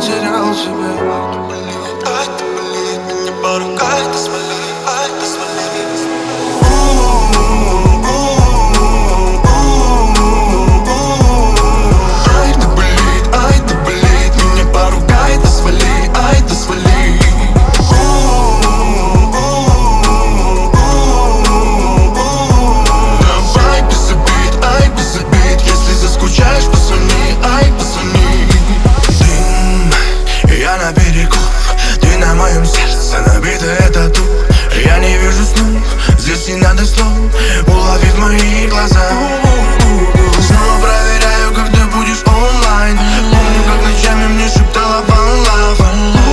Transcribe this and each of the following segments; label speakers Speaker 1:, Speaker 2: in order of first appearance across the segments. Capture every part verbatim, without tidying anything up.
Speaker 1: потерял тебя.
Speaker 2: Ай, ты болит, меня поругай, ты свали, ай, ты свали.
Speaker 1: Ай, ты болит, ай, ты болит, меня поругай, ты свали, ай, ты свали. Давай без обид, ай, без обид, если заскучаешь, позвони, ай, позвони. Дым, я на берегу, ты на моем сердце набитая тату. Я не вижу снов, здесь не надо слов, уловив мои глаза. Снова проверяю, как ты будешь онлайн. Помню, как ночами мне шептала one love.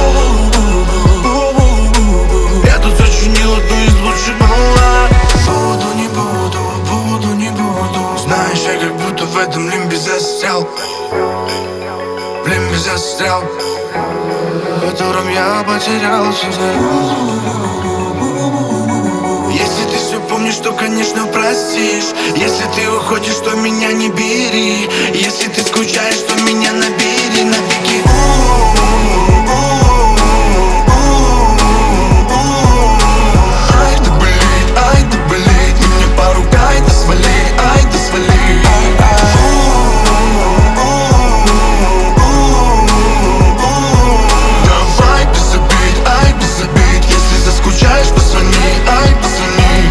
Speaker 1: Я тут сочинил одну из лучших баллад. Буду, не буду, буду, не буду. Знаешь, я как будто в этом лимбе застрял. В лимбе застрял, в котором я потерял себя. Если ты все помнишь, то, конечно, простишь. Если ты уходишь, то меня не бери. Если ты скучаешь, то меня набери навеки. Ай, ты болит, ай, ты болит, меня поругай, ты свали, ай, ты свали. Давай без обид, ай, без обид, если заскучаешь, позвони, ай, позвони.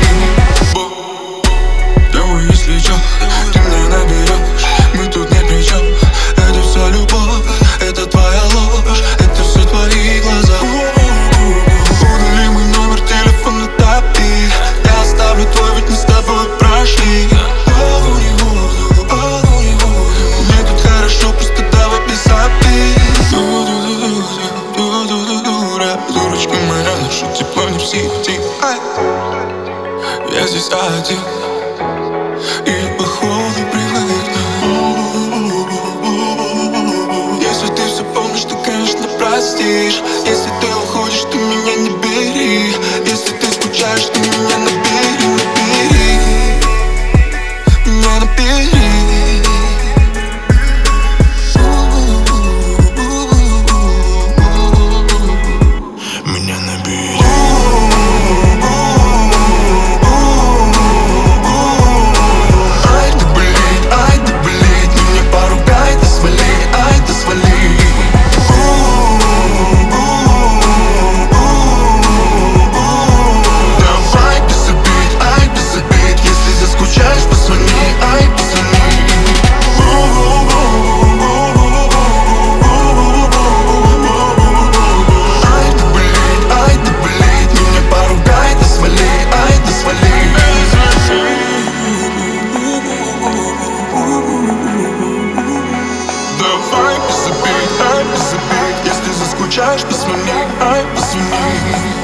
Speaker 2: Давай, если чё, ты меня наберешь, мы тут ни при чем. Это все любовь, это твоя ложь, это все твои глаза. Удали мой номер телефона, топи. Я оставлю твой, ведь мы с тобой прошли. Буду, не буду, буду, не буду. Мне тут хорошо, просто давай без обид. Ду-ду-ду-ду-ду-ду-ду-ду. Дурочка моя, наше тепло не в сети. Ай. Я здесь один, и походу привык. Если ты все помнишь, то, конечно, простишь. Если ты уходишь, ты меня не бери. Если ты скучаешь, ты меня набери, набери. Меня набери.
Speaker 1: Меня набери. Ай, ты болит, ай, ты болит, меня поругай, ты свали, ай, ты свали. Давай без обид, ай, без обид, если заскучаешь, позвони, ай, позвони. Ай, ты болит, ай, ты болит, меня поругай, ты свали, ай, ты свали. Давай без обид, ай, без обид, если заскучаешь, позвони, ай, позвони.